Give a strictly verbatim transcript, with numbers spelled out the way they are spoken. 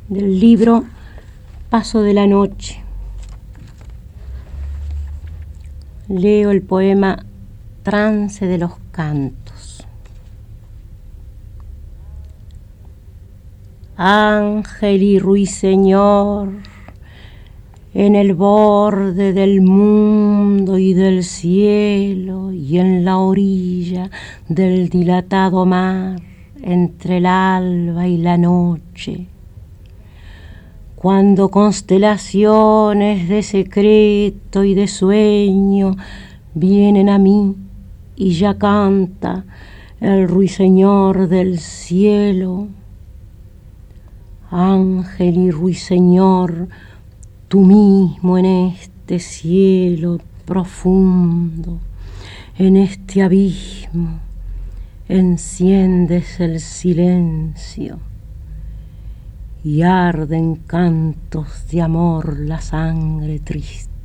del libro Paso de la Noche. Leo el poema Trance de los Cantos. Ángel y ruiseñor, en el borde del mundo y del cielo y en la orilla del dilatado mar, entre el alba y la noche, cuando constelaciones de secreto y de sueño vienen a mí y ya canta el ruiseñor del cielo. Ángel y ruiseñor, tú mismo en este cielo profundo, en este abismo, enciendes el silencio y arden cantos de amor la sangre triste.